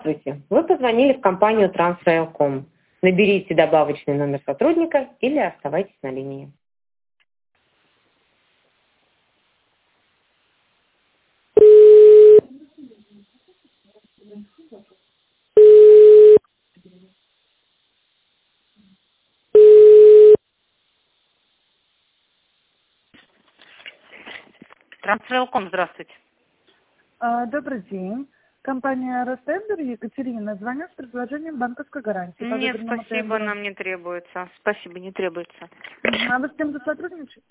Здравствуйте. Вы позвонили в компанию Трансраилком. Наберите добавочный номер сотрудника или оставайтесь на линии. Трансраилком, здравствуйте. Добрый день. Компания «Ростендер», Екатерина. Звоню с предложением банковской гарантии. Нет, спасибо, нам не требуется. Спасибо, не требуется. А вы с кем-то сотрудничаете?